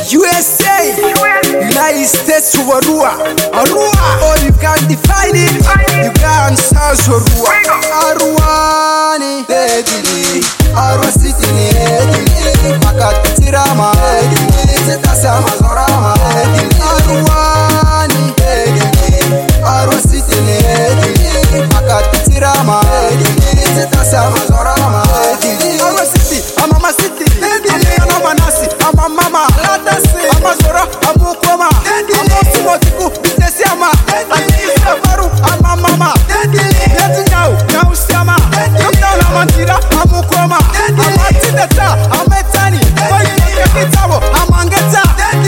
USA, United States to Arua. Oh, you can't define it. You can't sound so Aruani, Arua City, Makatirama, Zetasama Zorama, Aruani, Arua City, Makatirama, Zetasama Zorama, Arua City, Amama City, Amanasi, Amama, Amazora, Amukoma, Amotiku, Bitesiama, Anisabaru, Amama, now Sama, Amantira, Amukoma, Amatita, Ametani, Amangata,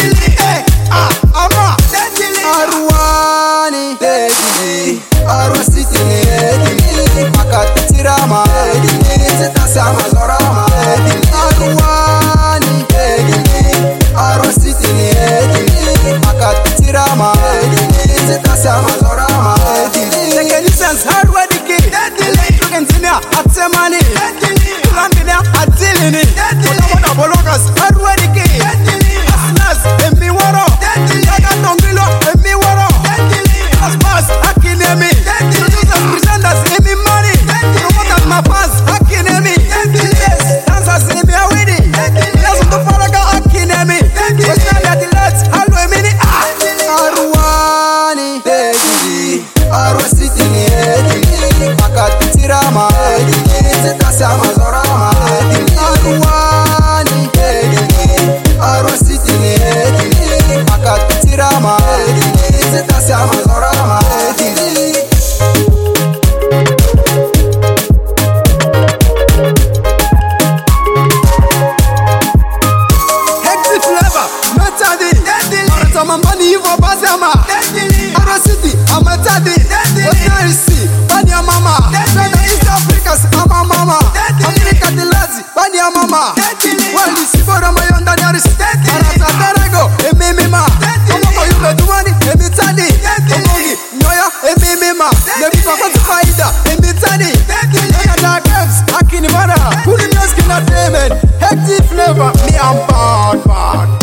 Ama, Aruani, Arua City, Makatirama, Zetasama Zorama, Aruani, Arua City, Makatirama, Zetasama Zorama, Technicians hardware dike, electric engineer Atsemani, Landina Atilini, Olamona Bologas hardware dike, Asnas Emiwaro, Yagatongilo Emiwaro, Aspas Akinemi, producers presenters Emi Money, promoters Mapas Akinemi, dancers Emi Awidi, players of the Faraga Akinemi, personal athletes Halo Emini, Aruani, Arua City, Makatirama, Zetasama Zorama, Aruani, Arua City, Makatirama, Zetasama Zorama. Hectic flavor, Metadi, Maratamambani Ivo Bazama, Arua City, Amatadi, Otarisi, Banya Mama, East Africa's Mama, America the Lazi, Banya Mama, Wali Sibora Mayonda Yaris, Arata Darego, Emima, Omoko Yuka Duani, Emitani, Omogi, Noya, Emima, Nebi Papa Faida, Emitani, Nana Games, Akinimara, Pulimios Kinatamen, Hectic flavor, me I'm bad.